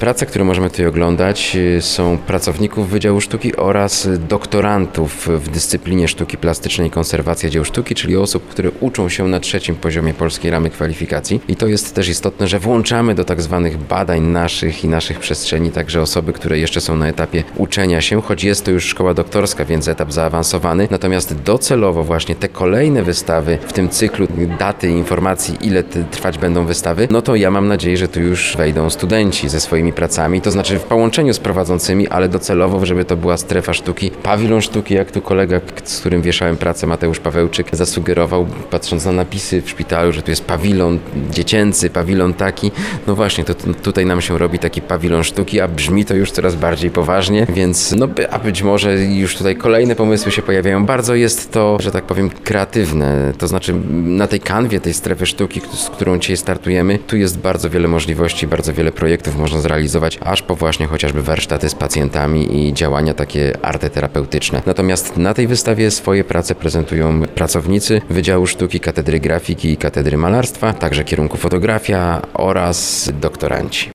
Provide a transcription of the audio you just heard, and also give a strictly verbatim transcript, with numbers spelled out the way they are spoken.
Prace, które możemy tutaj oglądać, są pracowników Wydziału Sztuki oraz doktorantów w dyscyplinie sztuki plastycznej i konserwacja dzieł sztuki, czyli osób, które uczą się na trzecim poziomie polskiej ramy kwalifikacji. I to jest też istotne, że włączamy do tak zwanych badań naszych i naszych przestrzeni także osoby, które jeszcze są na etapie uczenia się, choć jest to już szkoła doktorska, więc etap zaawansowany. Natomiast docelowo właśnie te kolejne wystawy w tym cyklu daty, informacji, ile trwać będą wystawy, no to ja mam nadzieję, że tu już wejdą studenci ze swoimi pracami, to znaczy w połączeniu z prowadzącymi, ale docelowo, żeby to była strefa sztuki, pawilon sztuki, jak tu kolega, z którym wieszałem pracę, Mateusz Pawełczyk, zasugerował, patrząc na napisy w szpitalu, że tu jest pawilon dziecięcy, pawilon taki. No właśnie, to tutaj nam się robi taki pawilon sztuki, a brzmi to już coraz bardziej poważnie, więc no, a być może już tutaj kolejne pomysły się pojawiają. Bardzo jest to, że tak powiem, kreatywne, to znaczy na tej kanwie, tej strefy sztuki, z którą dzisiaj startujemy, tu jest bardzo wiele możliwości, bardzo wiele projektów można zrealizować, aż po właśnie chociażby warsztaty z pacjentami i działania takie arteterapeutyczne. Natomiast na tej wystawie swoje prace prezentują pracownicy Wydziału Sztuki, Katedry Grafiki i Katedry Malarstwa, także kierunku fotografia oraz doktoranci.